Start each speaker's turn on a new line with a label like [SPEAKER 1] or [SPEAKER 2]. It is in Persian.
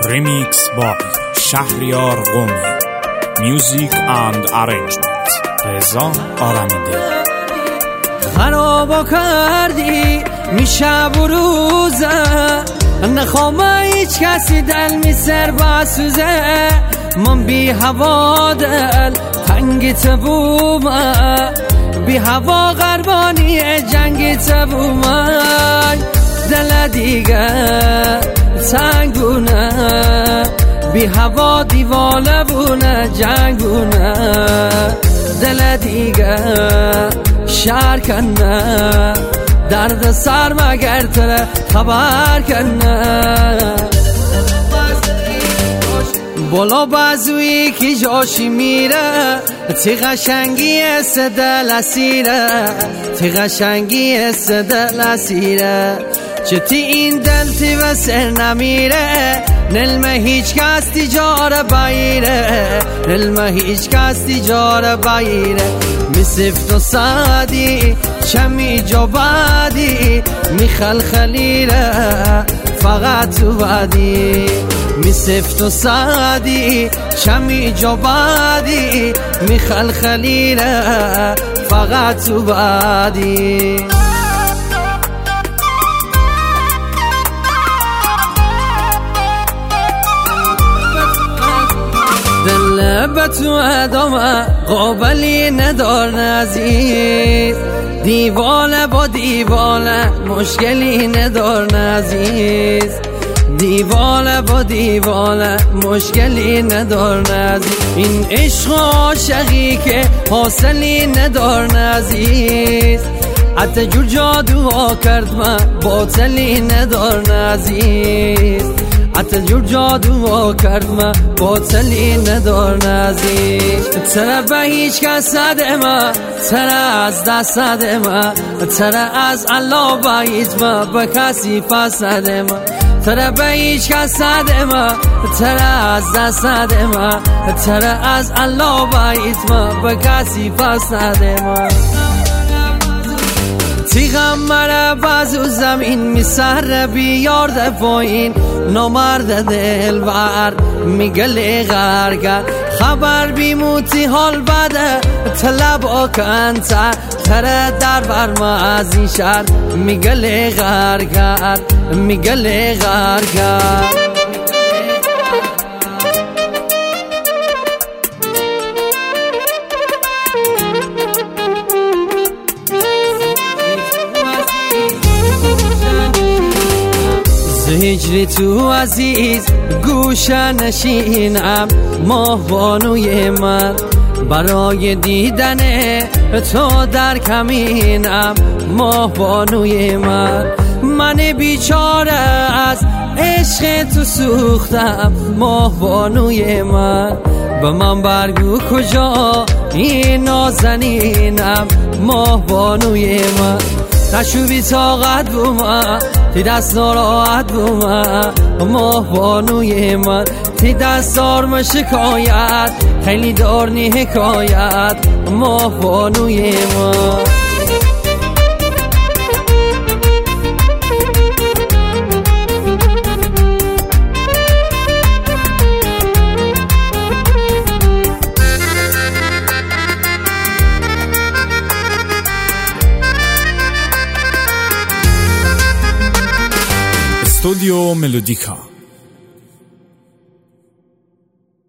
[SPEAKER 1] ریمیکس با شهریار قومی. میوزیک اند ارنجمنت رضا آرمیده.
[SPEAKER 2] خرابا کردی میشه بروزه، نخوام هیچ کسی دل می سر بسوزه. من بی هوا دل تنگی تبومه، بی هوا قربانی جنگی تبومه. دل دیگه تنگونه، بی هوا دیواله بونه جنگونه. دل دیگه شهر کنه، درد سر مگر تره خبر کنه. بالا بازویی که جاشی میره، تی قشنگی دل اسیره، تی قشنگی دل اسیره. چتی این دل تی و سر نمیره، نلمه هیچ کس تجاره بایره، نلمه هیچ کس تجاره بایره. می سفت و سادی چمی جو بادی، می خلخلیره فقط تو بادی. می سفت و سادی چمی جو بادی، می خلخلیره فقط تو بادی. دل به تو ادامه قابلی ندار نزیز، دیواله با دیواله مشکلی ندار نزیز، دیواله با دیواله مشکلی ندار نزیز. این عشق و عاشقی که حاصلی ندار نزیز، حتی جور جادوها کرد من باطلی ندار نزیز، حتی جور جادوها کرد من باطلی ندار نزیز. تره به هیچ کس ندمه، تره از دست ندمه، تره از الله باید من به کسی پس ندمه. تره به هیچ کس ندمه، تره از دست ندمه، تره از الله باید من به کسی پس ندمه. تیغم مره بازو زمین میسر بیارده پایین، نامرد دلبر میگلی غرگر. خبر بیموتی حال بده طلب آکنته، تره در برما از این شهر میگلی غرگر، میگلی غرگر. هجری تو عزیز گوشه نشینم، ماه بانوی من برای دیدن تو در کمینم. ماه بانوی من بیچاره از عشق تو سوختم. ماه بانوی من به من برگو کجا این نازنینم. ماه بانوی من تشوی طاقت بومه، تی دست ناراحت بومه. ماه بانوی من تی دست دارم شکایت، خیلی دارنی حکایت. ماه بانوی من
[SPEAKER 1] استودیو ملودیکا.